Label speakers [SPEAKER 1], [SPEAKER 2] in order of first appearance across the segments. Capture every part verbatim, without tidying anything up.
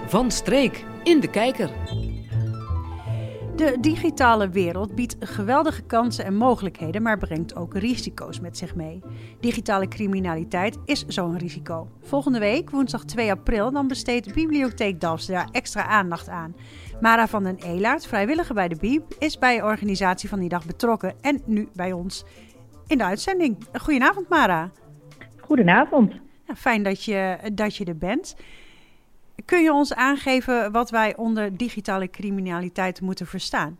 [SPEAKER 1] Van streek in de kijker.
[SPEAKER 2] De digitale wereld biedt geweldige kansen en mogelijkheden, maar brengt ook risico's met zich mee. Digitale criminaliteit is zo'n risico. Volgende week, woensdag twee april, dan besteedt Bibliotheek Dalfsen daar extra aandacht aan. Mara van den Elaert, vrijwilliger bij de Bieb, is bij de organisatie van die dag betrokken en nu bij ons in de uitzending. Goedenavond, Mara.
[SPEAKER 3] Goedenavond.
[SPEAKER 2] Ja, fijn dat je, dat je er bent. Kun je ons aangeven wat wij onder digitale criminaliteit moeten verstaan?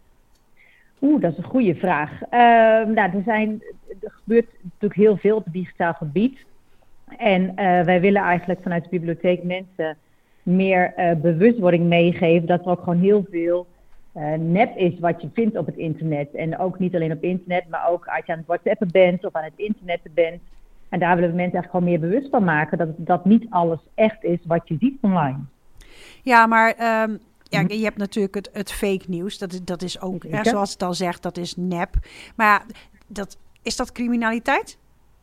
[SPEAKER 3] Oeh, dat is een goede vraag. Uh, nou, er, zijn, er gebeurt natuurlijk heel veel op het digitaal gebied. En uh, wij willen eigenlijk vanuit de bibliotheek mensen meer uh, bewustwording meegeven dat er ook gewoon heel veel uh, nep is wat je vindt op het internet. En ook niet alleen op internet, maar ook als je aan het WhatsAppen bent of aan het internetten bent. En daar willen we mensen eigenlijk gewoon meer bewust van maken dat, dat niet alles echt is wat je ziet online.
[SPEAKER 2] Ja, maar um, ja, je hebt natuurlijk het, het fake nieuws. Dat is, dat is ook, ja, zoals het al zegt, dat is nep. Maar ja, dat, is dat criminaliteit?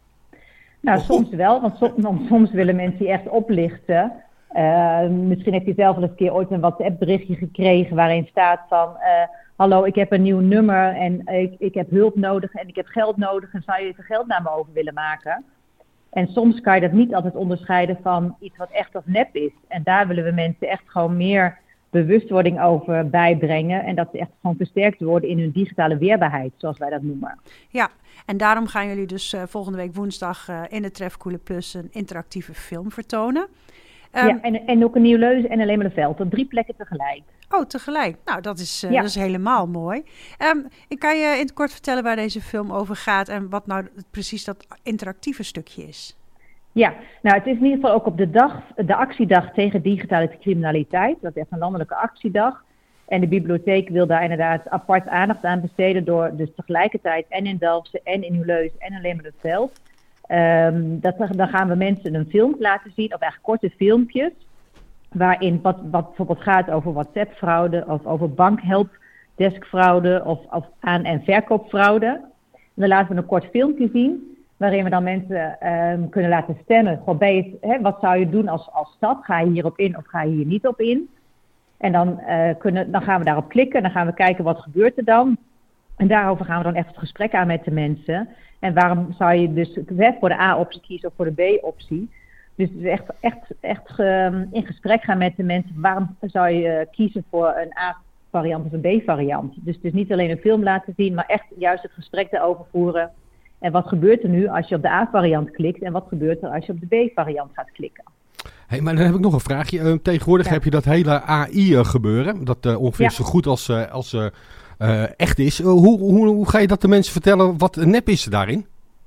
[SPEAKER 3] Nou, oh. soms wel. Want soms, want soms willen mensen je echt oplichten. Uh, misschien heb je zelf wel eens een keer ooit een WhatsApp berichtje gekregen waarin staat van... Uh, hallo, ik heb een nieuw nummer en ik, ik heb hulp nodig en ik heb geld nodig en zou je even geld naar me over willen maken? En soms kan je dat niet altijd onderscheiden van iets wat echt of nep is. En daar willen we mensen echt gewoon meer bewustwording over bijbrengen. En dat ze echt gewoon versterkt worden in hun digitale weerbaarheid, zoals wij dat noemen.
[SPEAKER 2] Ja, en daarom gaan jullie dus uh, volgende week woensdag uh, in de Trefkoele Plus een interactieve film vertonen. Um,
[SPEAKER 3] ja, en, en ook een Nieuw Leuzen en alleen maar een veld. Op drie plekken tegelijk.
[SPEAKER 2] Oh, tegelijk. Nou, dat is, uh,
[SPEAKER 3] ja.
[SPEAKER 2] dat is helemaal mooi. Um, ik kan je in het kort vertellen waar deze film over gaat en wat nou precies dat interactieve stukje is.
[SPEAKER 3] Ja, nou het is in ieder geval ook op de dag, de actiedag tegen digitale criminaliteit. Dat is echt een landelijke actiedag. En de bibliotheek wil daar inderdaad apart aandacht aan besteden door dus tegelijkertijd en in Dalfsen en in Nieuw Leuzen en alleen maar het veld. Um, dat, dan gaan we mensen een film laten zien, of eigenlijk korte filmpjes. Waarin wat, wat bijvoorbeeld gaat over WhatsApp-fraude of over bankhelpdeskfraude of, of aan- en verkoopfraude. En dan laten we een kort filmpje zien waarin we dan mensen um, kunnen laten stemmen. Gewoon bij het, hè, wat zou je doen als, als stad? Ga je hierop in of ga je hier niet op in? En dan, uh, kunnen, dan gaan we daarop klikken en dan gaan we kijken wat gebeurt er dan. En daarover gaan we dan echt het gesprek aan met de mensen. En waarom zou je dus voor de A-optie kiezen of voor de B-optie? Dus echt, echt, echt um, in gesprek gaan met de mensen. Waarom zou je kiezen voor een A-variant of een B-variant? Dus, dus niet alleen een film laten zien, maar echt juist het gesprek daarover voeren. En wat gebeurt er nu als je op de A-variant klikt? En wat gebeurt er als je op de B-variant gaat klikken?
[SPEAKER 4] Hey, maar dan heb ik nog een vraagje. Uh, tegenwoordig ja. heb je dat hele A I-gebeuren. Dat uh, ongeveer ja. zo goed als, uh, als uh, uh, echt is. Uh, hoe, hoe, hoe ga je dat de mensen vertellen? Wat nep is er daarin?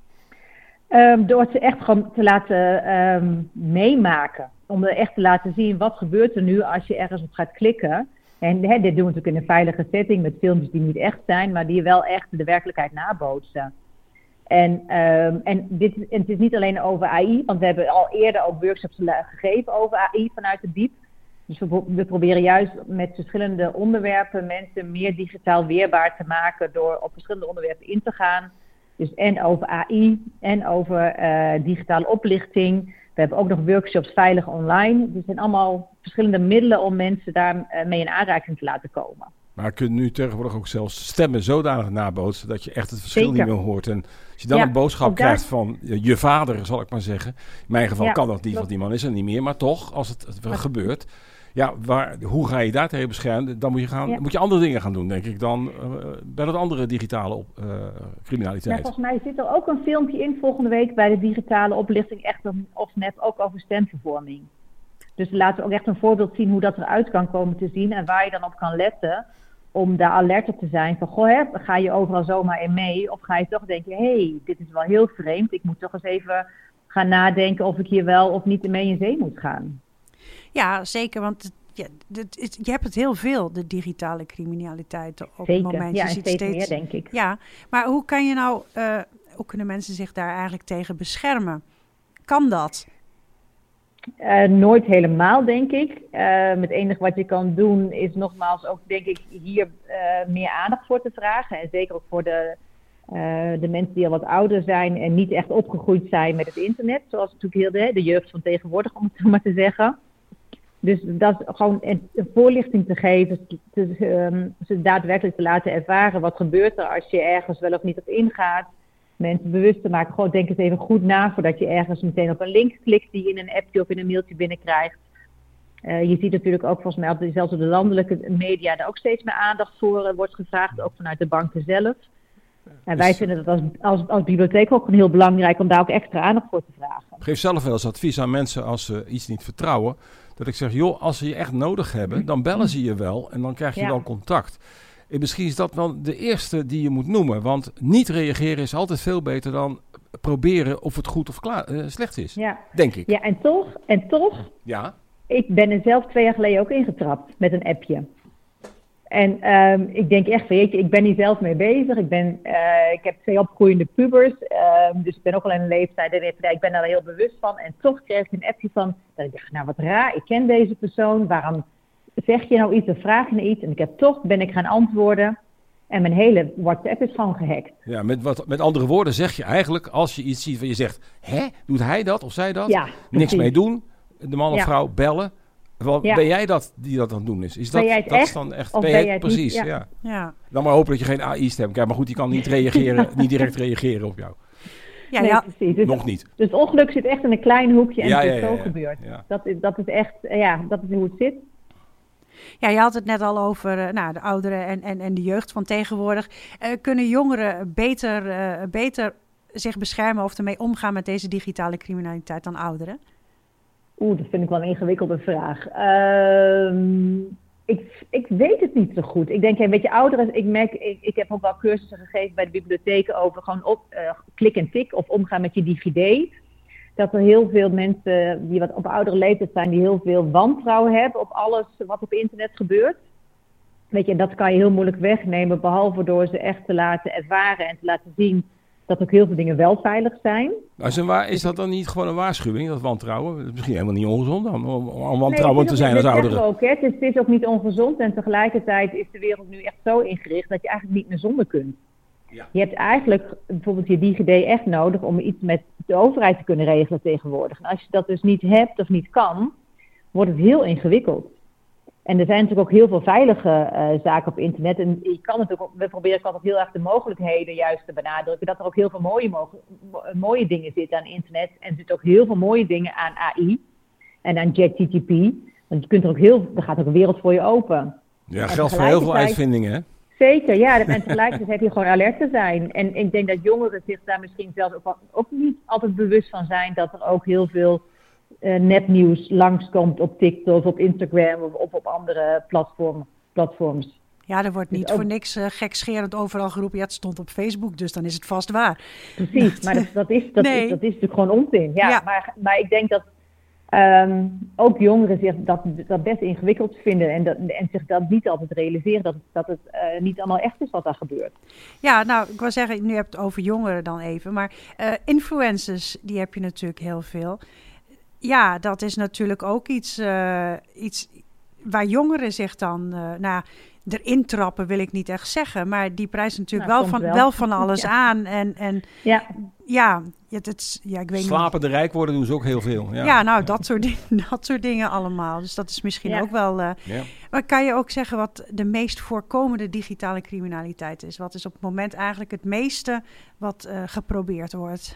[SPEAKER 3] Um, door ze echt gewoon te laten um, meemaken. Om er echt te laten zien wat gebeurt er nu als je ergens op gaat klikken. En hè, dit doen we natuurlijk in een veilige setting met filmpjes die niet echt zijn, maar die wel echt de werkelijkheid nabootsen. En, um, en, dit, en het is niet alleen over A I, want we hebben al eerder ook workshops gegeven over A I vanuit de Bieb. Dus we, we proberen juist met verschillende onderwerpen mensen meer digitaal weerbaar te maken door op verschillende onderwerpen in te gaan. Dus en over A I en over uh, digitale oplichting. We hebben ook nog workshops veilig online. Dus er zijn allemaal verschillende middelen om mensen daarmee uh, in aanraking te laten komen.
[SPEAKER 5] Maar je kunt nu tegenwoordig ook zelfs stemmen zodanig nabootsen dat je echt het verschil
[SPEAKER 3] Zeker.
[SPEAKER 5] niet meer hoort. En als je dan
[SPEAKER 3] ja,
[SPEAKER 5] een boodschap
[SPEAKER 3] daar...
[SPEAKER 5] krijgt van je vader, zal ik maar zeggen. In mijn geval
[SPEAKER 3] ja,
[SPEAKER 5] kan dat niet,
[SPEAKER 3] klopt.
[SPEAKER 5] want die man is er niet meer. Maar toch, als het, het gebeurt, ja, waar, hoe ga je daar tegen beschermen? Dan moet je, gaan,
[SPEAKER 3] ja.
[SPEAKER 5] moet je andere dingen gaan doen, denk ik, dan uh, bij dat andere digitale op, uh, criminaliteit.
[SPEAKER 3] Ja, volgens mij zit er ook een filmpje in volgende week bij de digitale oplichting echt of net ook over stemvervorming. Dus laten we ook echt een voorbeeld zien hoe dat eruit kan komen te zien en waar je dan op kan letten om daar alert op te zijn van, goh, hè, ga je overal zomaar in mee? Of ga je toch denken, hé, hey, dit is wel heel vreemd. Ik moet toch eens even gaan nadenken of ik hier wel of niet mee in zee moet gaan.
[SPEAKER 2] Ja, zeker, want het, ja, het, je hebt het heel veel, de digitale criminaliteit op
[SPEAKER 3] zeker.
[SPEAKER 2] het moment.
[SPEAKER 3] Ja,
[SPEAKER 2] je
[SPEAKER 3] en
[SPEAKER 2] ziet
[SPEAKER 3] steeds,
[SPEAKER 2] steeds
[SPEAKER 3] meer, denk ik.
[SPEAKER 2] Ja, maar hoe kan je nou, uh, hoe kunnen mensen zich daar eigenlijk tegen beschermen? Kan dat?
[SPEAKER 3] Uh, nooit helemaal, denk ik. Uh, het enige wat je kan doen is nogmaals ook, denk ik, hier uh, meer aandacht voor te vragen. En zeker ook voor de, uh, de mensen die al wat ouder zijn en niet echt opgegroeid zijn met het internet. Zoals natuurlijk heel de, de jeugd van tegenwoordig, om het zo maar te zeggen. Dus dat is gewoon een, een voorlichting te geven, te, um, ze daadwerkelijk te laten ervaren wat gebeurt er als je ergens wel of niet op ingaat. Mensen bewust te maken, gewoon denk eens even goed na voordat je ergens meteen op een link klikt die je in een appje of in een mailtje binnenkrijgt. Uh, je ziet natuurlijk ook volgens mij, op de, zelfs op de landelijke media, daar ook steeds meer aandacht voor uh, wordt gevraagd, ook vanuit de banken zelf. En wij vinden het als, als, als bibliotheek ook heel belangrijk om daar ook extra aandacht voor te vragen.
[SPEAKER 5] Ik geef zelf wel eens advies aan mensen als ze iets niet vertrouwen. Dat ik zeg, joh, als ze je echt nodig hebben, dan bellen ze je wel en dan krijg je ja. wel contact. En misschien is dat wel de eerste die je moet noemen. Want niet reageren is altijd veel beter dan proberen of het goed of klaar, uh, slecht is. Ja. Denk ik.
[SPEAKER 3] Ja, en toch, en toch,
[SPEAKER 5] ja.
[SPEAKER 3] ik ben er zelf twee jaar geleden ook ingetrapt met een appje. En um, ik denk echt van, jeetje, ik ben hier zelf mee bezig. Ik, ben, uh, ik heb twee opgroeiende pubers, uh, dus ik ben ook al in een leeftijd. En ik ben daar heel bewust van. En toch kreeg ik een appje van, dat ik dacht, nou wat raar, ik ken deze persoon. Waarom zeg je nou iets of vraag je nou iets? En ik heb toch, ben ik gaan antwoorden. En mijn hele WhatsApp is gewoon gehackt.
[SPEAKER 5] Ja, met, wat, met andere woorden zeg je eigenlijk, als je iets ziet waar je zegt, hè, doet hij dat of zij dat?
[SPEAKER 3] Ja,
[SPEAKER 5] niks mee doen, de man of ja. vrouw bellen. Wel, ja. Ben jij dat die dat aan het doen is? Is dat, dat
[SPEAKER 3] echt?
[SPEAKER 5] Is dan echt? Ben jij het precies? Ja. Ja.
[SPEAKER 2] Ja.
[SPEAKER 5] Dan maar hopen dat je geen A I-stem krijgt. Maar goed, die kan niet reageren, niet direct reageren op jou.
[SPEAKER 3] Ja, nee, ja. precies. Dus,
[SPEAKER 5] nog niet.
[SPEAKER 3] Dus het ongeluk zit echt in een klein hoekje en
[SPEAKER 5] ja,
[SPEAKER 3] het is
[SPEAKER 5] ja, ja,
[SPEAKER 3] zo
[SPEAKER 5] ja.
[SPEAKER 3] gebeurd.
[SPEAKER 5] Ja.
[SPEAKER 3] Dat, is, dat is echt, ja, dat is hoe het zit.
[SPEAKER 2] Ja, je had het net al over uh, nou, de ouderen en, en, en de jeugd van tegenwoordig. Uh, kunnen jongeren beter, uh, beter zich beschermen of ermee omgaan met deze digitale criminaliteit dan ouderen?
[SPEAKER 3] Oeh, dat vind ik wel een ingewikkelde vraag. Uh, ik, ik weet het niet zo goed. Ik denk, een beetje ouderen, ik merk, ik, ik heb ook wel cursussen gegeven bij de bibliotheken over gewoon op, uh, klik en tik of omgaan met je DigiD. Dat er heel veel mensen die wat op oudere leeftijd zijn, die heel veel wantrouwen hebben op alles wat op internet gebeurt. Weet je, en dat kan je heel moeilijk wegnemen, behalve door ze echt te laten ervaren en te laten zien dat ook heel veel dingen wel veilig zijn.
[SPEAKER 5] Maar is dat dan niet gewoon een waarschuwing, dat wantrouwen? Dat is misschien helemaal niet ongezond om, om wantrouwend nee, te zijn als ouder.
[SPEAKER 3] Ook, hè. Het, is, het is ook niet ongezond en tegelijkertijd is de wereld nu echt zo ingericht dat je eigenlijk niet meer zonder kunt. Ja. Je hebt eigenlijk bijvoorbeeld je DigiD echt nodig om iets met de overheid te kunnen regelen tegenwoordig. En als je dat dus niet hebt of niet kan, wordt het heel ingewikkeld. En er zijn natuurlijk ook heel veel veilige uh, zaken op internet. En je kan natuurlijk ook, we proberen altijd heel erg de mogelijkheden juist te benadrukken. Dat er ook heel veel mooie, mogelijk, mooie dingen zitten aan internet. En er zitten ook heel veel mooie dingen aan A I en aan ChatGPT. Want je kunt er ook heel, er gaat ook een wereld voor je open.
[SPEAKER 5] Ja, geldt voor heel veel uitvindingen, hè?
[SPEAKER 3] Zeker, ja. En tegelijkertijd heb je gewoon alert te zijn. En ik denk dat jongeren zich daar misschien zelfs ook, ook niet altijd bewust van zijn dat er ook heel veel uh, nepnieuws langskomt op TikTok of op Instagram of, of op andere platform, platforms.
[SPEAKER 2] Ja, er wordt niet dus voor ook niks uh, gekscherend overal geroepen. Ja, het stond op Facebook, dus dan is het vast waar.
[SPEAKER 3] Precies, maar dat, dat, is, dat,
[SPEAKER 2] nee.
[SPEAKER 3] is, dat is natuurlijk gewoon onzin. Ja,
[SPEAKER 2] ja.
[SPEAKER 3] Maar, maar ik denk dat Um, ook jongeren zich dat, dat best ingewikkeld vinden en, dat, en zich dat niet altijd realiseren dat, dat het uh, niet allemaal echt is wat daar gebeurt.
[SPEAKER 2] Ja, nou, ik wou zeggen, nu heb je het over jongeren dan even, maar uh, influencers, die heb je natuurlijk heel veel. Ja, dat is natuurlijk ook iets, uh, iets waar jongeren zich dan, uh, nou, erin trappen wil ik niet echt zeggen, maar die prijzen natuurlijk nou, wel, van, wel. wel van alles ja. aan. En, en
[SPEAKER 3] ja,
[SPEAKER 2] ja, het, het, ja ik weet niet.
[SPEAKER 5] Slapende rijk worden doen ze ook heel veel. Ja,
[SPEAKER 2] ja nou, dat soort, dingen, dat soort dingen allemaal. Dus dat is misschien ja. ook wel... Uh, ja. Maar kan je ook zeggen wat de meest voorkomende digitale criminaliteit is? Wat is op het moment eigenlijk het meeste wat uh, geprobeerd wordt?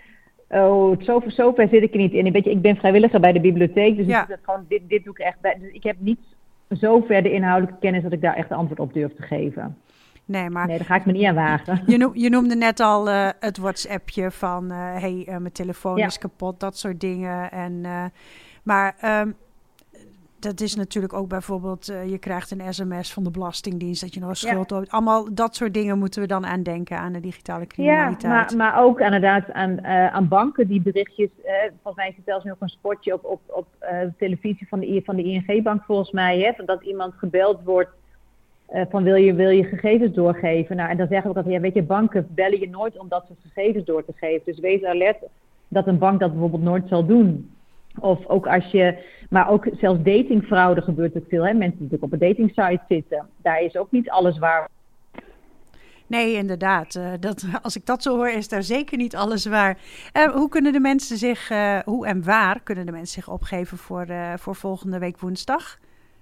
[SPEAKER 3] Oh, zo, zo ver zit ik er niet in. Weet je, ik ben vrijwilliger bij de bibliotheek, dus ja. ik, dat gewoon, dit, dit doe ik echt bij. Dus ik heb niet zo ver de inhoudelijke kennis dat ik daar echt antwoord op durf te geven.
[SPEAKER 2] Nee, maar
[SPEAKER 3] nee, daar ga ik me niet aan wagen.
[SPEAKER 2] Je, noem, je noemde net al uh, het WhatsAppje van, uh, hey, uh, mijn telefoon ja. is kapot, dat soort dingen. En, uh, maar um, dat is natuurlijk ook bijvoorbeeld, uh, je krijgt een sms van de Belastingdienst dat je nog een schuld hebt. Ja. Allemaal dat soort dingen moeten we dan aan denken, aan de digitale criminaliteit.
[SPEAKER 3] Ja, maar, maar ook inderdaad aan, uh, aan banken die berichtjes, uh, volgens mij is het zelfs nog een spotje op, op, op uh, televisie van de, van de I N G-bank volgens mij, hè, van dat iemand gebeld wordt uh, van wil je, wil je gegevens doorgeven. Nou, en dan zeggen we dat, ja, weet je, banken bellen je nooit om dat soort gegevens door te geven. Dus wees alert dat een bank dat bijvoorbeeld nooit zal doen. Of ook als je, maar ook zelfs datingfraude gebeurt ook veel, hè? Mensen die natuurlijk op een datingsite zitten. Daar is ook niet alles waar.
[SPEAKER 2] Nee, inderdaad. Uh, dat, als ik dat zo hoor, is daar zeker niet alles waar. Uh, hoe kunnen de mensen zich, uh, hoe en waar kunnen de mensen zich opgeven voor, uh, voor volgende week woensdag?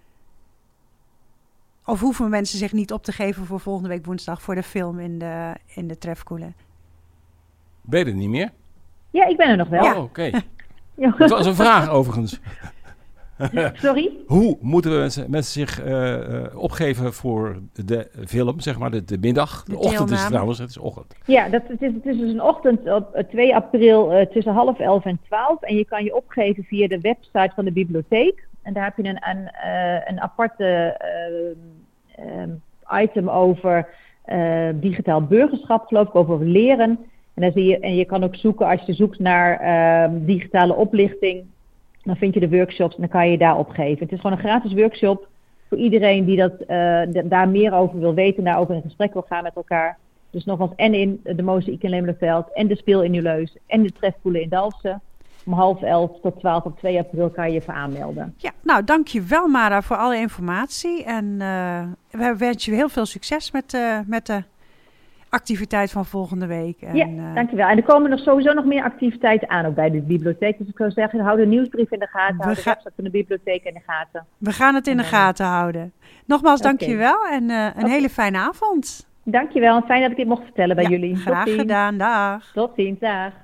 [SPEAKER 2] Of hoeven mensen zich niet op te geven voor volgende week woensdag voor de film in de, in de Trefkoelen?
[SPEAKER 5] Ben je er niet meer?
[SPEAKER 3] Ja, ik ben er nog wel.
[SPEAKER 5] Oh, oké. Okay. Dat was een vraag overigens.
[SPEAKER 3] Sorry?
[SPEAKER 5] Hoe moeten mensen, mensen zich uh, uh, opgeven voor de film, zeg maar, de, de middag? De, de ochtend is het trouwens, het is ochtend.
[SPEAKER 3] Ja, dat, het, is, het is dus een ochtend op twee april uh, tussen half elf en twaalf. En je kan je opgeven via de website van de bibliotheek. En daar heb je een, een, uh, een aparte uh, um, item over uh, digitaal burgerschap, geloof ik, over leren. En, dan zie je, en je kan ook zoeken, als je zoekt naar uh, digitale oplichting, dan vind je de workshops en dan kan je je daar opgeven. Het is gewoon een gratis workshop voor iedereen die dat, uh, d- daar meer over wil weten, daarover in gesprek wil gaan met elkaar. Dus nogmaals, en in de Mozaïek in Lemelenveld, en de Speel in Nieuwleus, en de Trefkoelen in Dalfsen. Om half elf tot twaalf op twee april kan je je voor aanmelden.
[SPEAKER 2] Ja, nou dankjewel Mara voor alle informatie. En uh, we wensen je heel veel succes met, uh, met de activiteit van volgende week. En,
[SPEAKER 3] ja,
[SPEAKER 2] uh,
[SPEAKER 3] dankjewel. En er komen nog sowieso nog meer activiteiten aan ook bij de bibliotheek. Dus ik zou zeggen, hou de nieuwsbrief in de gaten. Hou de ga- website van de bibliotheek in de gaten.
[SPEAKER 2] We gaan het in de gaten houden. Nogmaals, okay. Dankjewel en uh, een okay. hele fijne avond.
[SPEAKER 3] Dankjewel. Fijn dat ik dit mocht vertellen bij
[SPEAKER 2] ja,
[SPEAKER 3] jullie.
[SPEAKER 2] Graag gedaan. Dag.
[SPEAKER 3] Tot ziens. Dag.